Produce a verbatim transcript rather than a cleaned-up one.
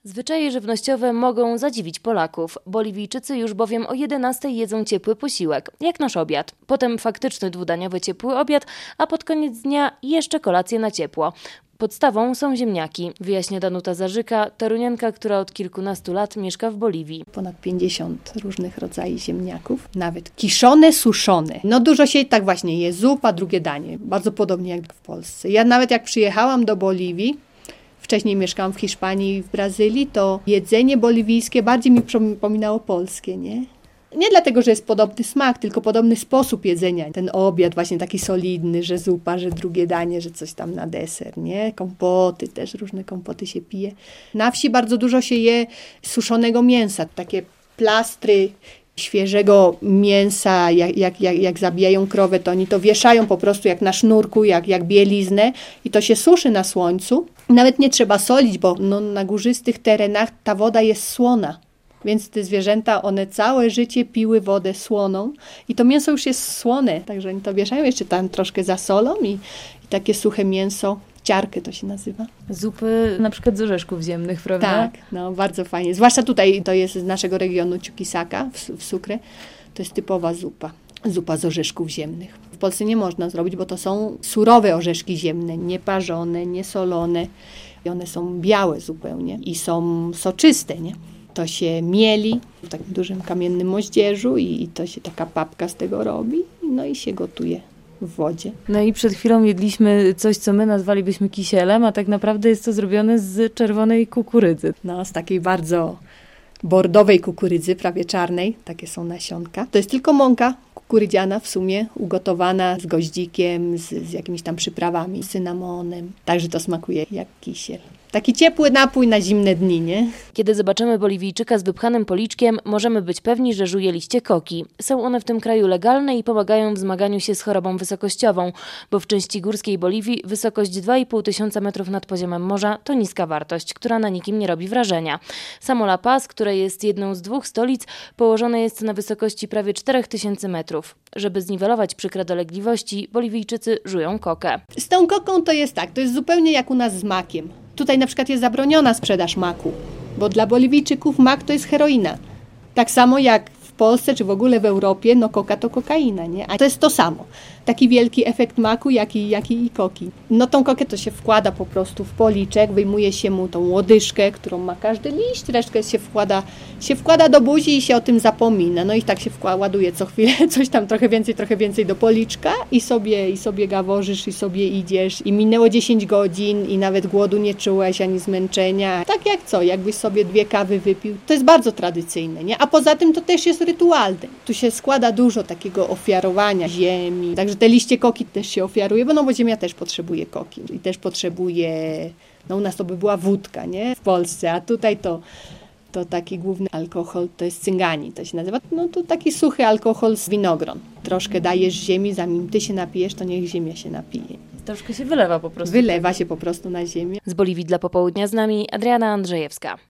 Zwyczaje żywnościowe mogą zadziwić Polaków. Boliwijczycy już bowiem o jedenastej jedzą ciepły posiłek, jak nasz obiad. Potem faktyczny dwudaniowy ciepły obiad, a pod koniec dnia jeszcze kolację na ciepło. Podstawą są ziemniaki, wyjaśnia Danuta Zarzyka, torunianka, która od kilkunastu lat mieszka w Boliwii. Ponad pięćdziesiąt różnych rodzajów ziemniaków, nawet kiszone, suszone. No dużo się tak właśnie je, zupa, drugie danie, bardzo podobnie jak w Polsce. Ja nawet jak przyjechałam do Boliwii, wcześniej mieszkałam w Hiszpanii i w Brazylii, to jedzenie boliwijskie bardziej mi przypominało polskie, nie? Nie dlatego, że jest podobny smak, tylko podobny sposób jedzenia. Ten obiad właśnie taki solidny, że zupa, że drugie danie, że coś tam na deser, nie? Kompoty, też różne kompoty się pije. Na wsi bardzo dużo się je suszonego mięsa, takie plastry świeżego mięsa, jak, jak, jak, jak zabijają krowę, to oni to wieszają po prostu jak na sznurku, jak, jak bieliznę i to się suszy na słońcu. Nawet nie trzeba solić, bo no, na górzystych terenach ta woda jest słona. Więc te zwierzęta, one całe życie piły wodę słoną i to mięso już jest słone, także oni to wieszają, jeszcze tam troszkę zasolą i, i takie suche mięso, ciarkę to się nazywa. Zupy na przykład z orzeszków ziemnych, prawda? Tak, no bardzo fajnie. Zwłaszcza tutaj, to jest z naszego regionu Chuquisaca w, w Sucre, to jest typowa zupa. Zupa z orzeszków ziemnych. W Polsce nie można zrobić, bo to są surowe orzeszki ziemne, nieparzone, niesolone. I one są białe zupełnie i są soczyste, nie? To się mieli w takim dużym kamiennym moździerzu i to się taka papka z tego robi, no i się gotuje w wodzie. No i przed chwilą jedliśmy coś, co my nazwalibyśmy kisielem, a tak naprawdę jest to zrobione z czerwonej kukurydzy. No, z takiej bardzo bordowej kukurydzy, prawie czarnej, takie są nasionka. To jest tylko mąka kukurydziana w sumie, ugotowana z goździkiem, z, z jakimiś tam przyprawami, z cynamonem. Także to smakuje jak kisiel. Taki ciepły napój na zimne dni, nie? Kiedy zobaczymy Boliwijczyka z wypchanym policzkiem, możemy być pewni, że żuje liście koki. Są one w tym kraju legalne i pomagają w zmaganiu się z chorobą wysokościową, bo w części górskiej Boliwii wysokość dwa i pół tysiąca metrów nad poziomem morza to niska wartość, która na nikim nie robi wrażenia. Samo La Paz, które jest jedną z dwóch stolic, położone jest na wysokości prawie czterech tysięcy metrów. Żeby zniwelować przykre dolegliwości, Boliwijczycy żują kokę. Z tą koką to jest tak, to jest zupełnie jak u nas z makiem. Tutaj na przykład jest zabroniona sprzedaż maku, bo dla Boliwijczyków mak to jest heroina. Tak samo jak w Polsce czy w ogóle w Europie, no koka to kokaina, nie? A to jest to samo. Taki wielki efekt maku, jak i, jak i koki. No tą kokę to się wkłada po prostu w policzek, wyjmuje się mu tą łodyżkę, którą ma każdy liść, resztkę się wkłada, się wkłada do buzi i się o tym zapomina. No i tak się wkłada, ładuje co chwilę coś tam trochę więcej, trochę więcej do policzka i sobie, i sobie gaworzysz, i sobie idziesz. I minęło dziesięć godzin i nawet głodu nie czułeś, ani zmęczenia. Tak jak co, jakbyś sobie dwie kawy wypił. To jest bardzo tradycyjne, nie? A poza tym to też jest rytualne. Tu się składa dużo takiego ofiarowania ziemi, także że te liście koki też się ofiaruje, bo no bo ziemia też potrzebuje koki i też potrzebuje, no u nas to by była wódka, nie? W Polsce, a tutaj to, to taki główny alkohol, to jest cyngani, to się nazywa, no to taki suchy alkohol z winogron. Troszkę dajesz ziemi, zanim ty się napijesz, to niech ziemia się napije. Troszkę się wylewa po prostu. Wylewa się po prostu na ziemię. Z Boliwii dla Popołudnia z nami Adriana Andrzejewska.